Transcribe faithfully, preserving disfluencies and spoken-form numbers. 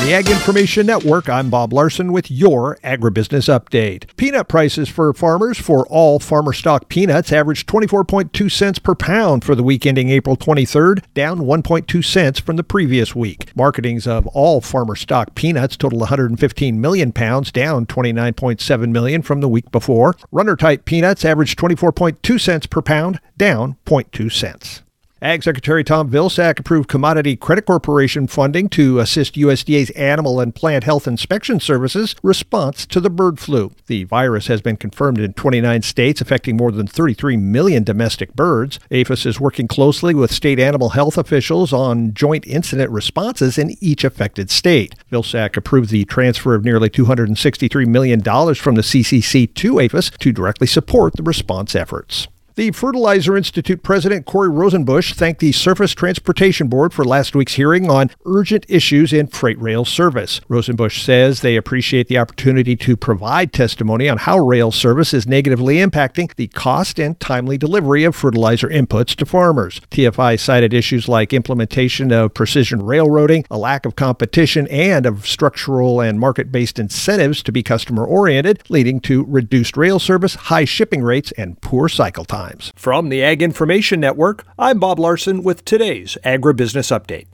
the Ag Information Network, I'm Bob Larson with your Agribusiness Update. Peanut prices for farmers for all farmer stock peanuts averaged twenty-four point two cents per pound for the week ending April twenty-third, down one point two cents from the previous week. Marketings of all farmer stock peanuts totaled one hundred fifteen million pounds, down twenty-nine point seven million from the week before. Runner-type peanuts averaged twenty-four point two cents per pound, down zero point two cents. Ag Secretary Tom Vilsack approved Commodity Credit Corporation funding to assist U S D A's Animal and Plant Health Inspection Services response to the bird flu. The virus has been confirmed in twenty-nine states, affecting more than thirty-three million domestic birds. A P H I S is working closely with state animal health officials on joint incident responses in each affected state. Vilsack approved the transfer of nearly two hundred sixty-three million dollars from the C C C to A P H I S to directly support the response efforts. The Fertilizer Institute President Corey Rosenbusch thanked the Surface Transportation Board for last week's hearing on urgent issues in freight rail service. Rosenbusch says they appreciate the opportunity to provide testimony on how rail service is negatively impacting the cost and timely delivery of fertilizer inputs to farmers. T F I cited issues like implementation of precision railroading, a lack of competition, and of structural and market-based incentives to be customer-oriented, leading to reduced rail service, high shipping rates, and poor cycle time. From the Ag Information Network, I'm Bob Larson with today's Agribusiness Update.